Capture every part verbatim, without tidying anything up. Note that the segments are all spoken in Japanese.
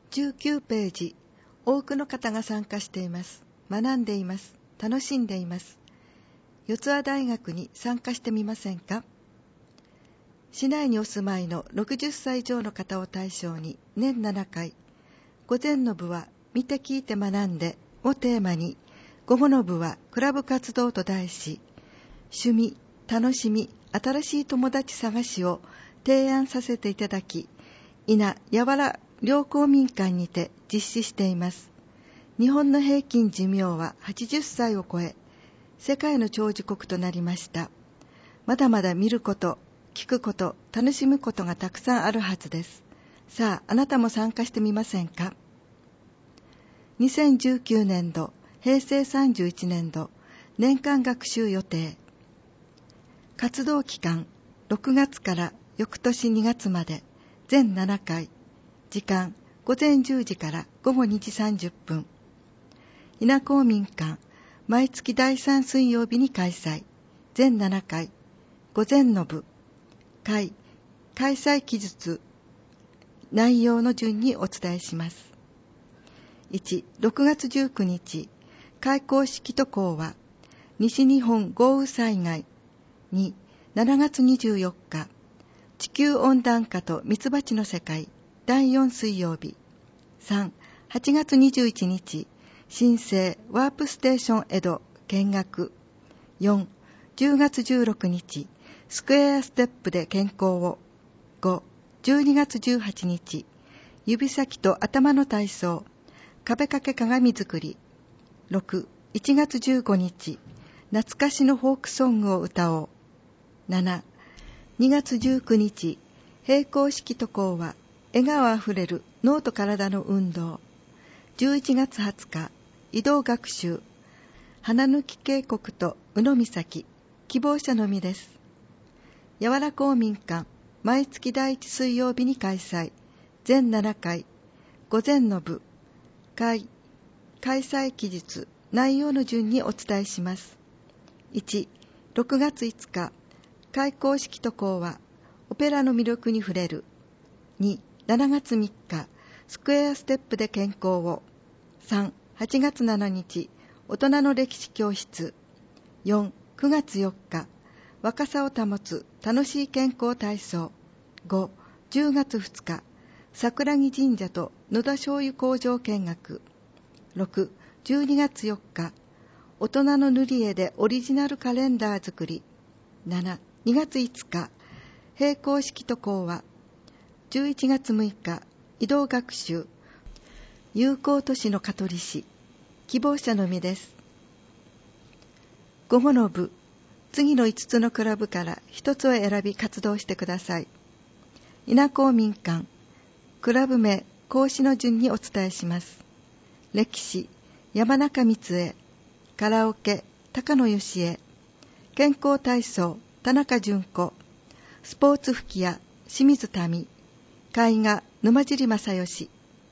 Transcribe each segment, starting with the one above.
じゅうきゅうページ、多くの方が参加しています。学んでいます。楽しんでいます。四ツ谷大学に参加してみませんか？市内にお住まいのろくじゅっさい以上の方を対象に年ななかい、午前の部は見て聞いて学んでをテーマに、午後の部はクラブ活動と題し、趣味、楽しみ、新しい友達探しを提案させていただき、伊那やわら両公民館にて実施しています。日本の平均寿命ははちじゅっさいを超え、世界の長寿国となりました。まだまだ見ること、聞くこと、楽しむことがたくさんあるはずです。さあ、あなたも参加してみませんか？にせんじゅうきゅうねんど、へいせいさんじゅういちねんど、年間学習予定。活動期間、ろくがつから翌年にがつまで、全ななかい。時間、午前じゅうじから午後にじさんじゅっぷん。伊那公民館、毎月だいさん水曜日に開催。全ななかい。午前の部。会、開催期日、内容の順にお伝えします。いち、ろくがつじゅうくにち、開校式と講話、西日本豪雨災害。に、しちがつにじゅうよっか、地球温暖化とミツバチの世界、だいよん水曜日。さん、はちがつにじゅういちにち、新生ワープステーション江戸見学。よん、じゅうがつじゅうろくにち、スクエアステップで健康を。ご、じゅうにがつじゅうはちにち、指先と頭の体操、壁掛け鏡作り。ろく、いちがつじゅうごにち、懐かしのフォークソングを歌おう。なな、にがつじゅうくにち、閉校式と講話、笑顔あふれる脳と体の運動。じゅういちがつはつか、移動学習、花抜渓谷と宇野岬、希望者のみです。やわら公民館、毎月だいいち水曜日に開催。全ななかい。午前の部。会、開催期日、内容の順にお伝えします。いち、ろくがついつか、開校式と講話、オペラの魅力に触れる。に、しちがつみっか、スクエアステップで健康を。さん、はちがつついたち、大人の歴史教室。よん、くがつよっか、若さを保つ楽しい健康体操。ご、じゅうがつふつか、桜木神社と野田醤油工場見学。ろく、じゅうにがつよっか、大人の塗り絵でオリジナルカレンダー作り。なな、にがついつか、閉校式と講話。じゅういちがつむいか、移動学習。友好都市の香取市。希望者のみです。午後の部、次のいつつのクラブからひとつを選び活動してください。伊那公民館、クラブ名、講師の順にお伝えします。歴史、山中光恵。カラオケ、高野義恵。健康体操、田中純子。スポーツ吹き矢、清水民。絵画、沼尻正義。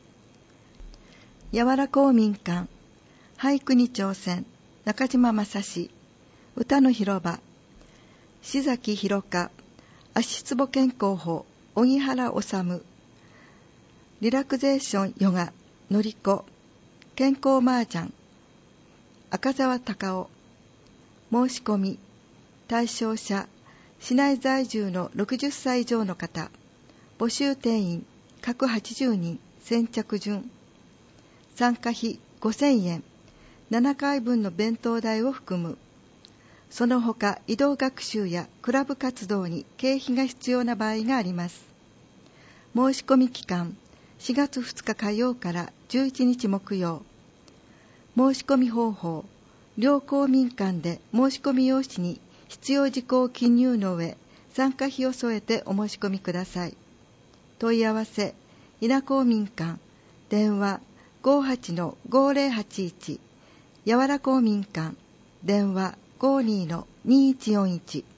やわら公民館、俳句に挑戦、中島正史。歌の広場、志崎弘香。足つぼ健康法、小木原治。リラクゼーションヨガ、のりこ。健康麻雀、赤澤隆夫。申し込み、対象者、市内在住のろくじゅっさい以上の方。募集定員、各はちじゅうにん、先着順。参加費ごせんえん、ななかいぶんの弁当代を含む。その他、移動学習やクラブ活動に経費が必要な場合があります。申し込み期間、しがつふつか火曜からじゅういちにち木曜。申し込み方法、両公民館で申し込み用紙に必要事項を記入の上、参加費を添えてお申し込みください。問い合わせ、伊那公民館、電話 ごーはちのごーぜろはちいち、やわら公民館、電話 ごーにーのにーいちよんいち。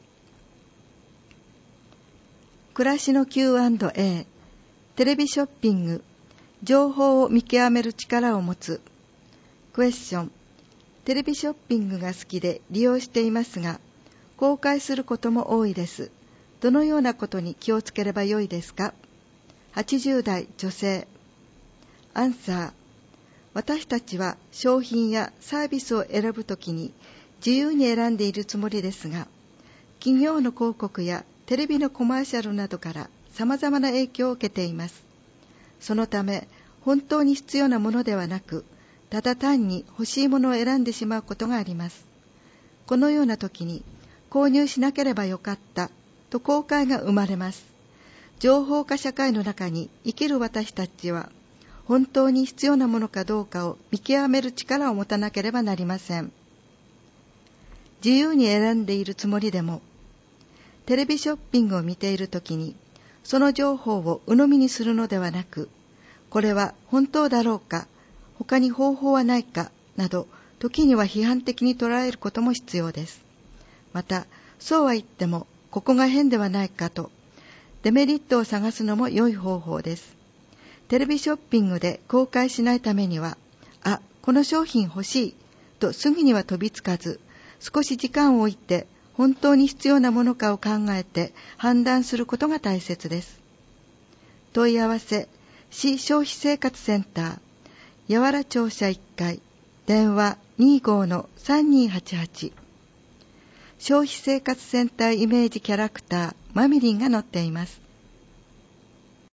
暮らしの キューアンドエー、テレビショッピング、情報を見極める力を持つ。クエスチョン、テレビショッピングが好きで利用していますが、後悔することも多いです。どのようなことに気をつければよいですか？はちじゅうだい女性。 アンサー。私たちは商品やサービスを選ぶときに自由に選んでいるつもりですが、企業の広告やテレビのコマーシャルなどから様々な影響を受けています。そのため、本当に必要なものではなく、ただ単に欲しいものを選んでしまうことがあります。このような時に、購入しなければよかったと後悔が生まれます。情報化社会の中に生きる私たちは、本当に必要なものかどうかを見極める力を持たなければなりません。自由に選んでいるつもりでも、テレビショッピングを見ているときに、その情報を鵜呑みにするのではなく、これは本当だろうか、他に方法はないか、など、時には批判的に捉えることも必要です。また、そうは言っても、ここが変ではないかと、デメリットを探すのも良い方法です。テレビショッピングで後悔しないためには、あ、この商品欲しいとすぐには飛びつかず、少し時間を置いて本当に必要なものかを考えて判断することが大切です。問い合わせ、市消費生活センター、八原庁舎いっかい、電話 にじゅうごのさんにーはちはち。消費生活センターイメージキャラクター、マミリンが載っています。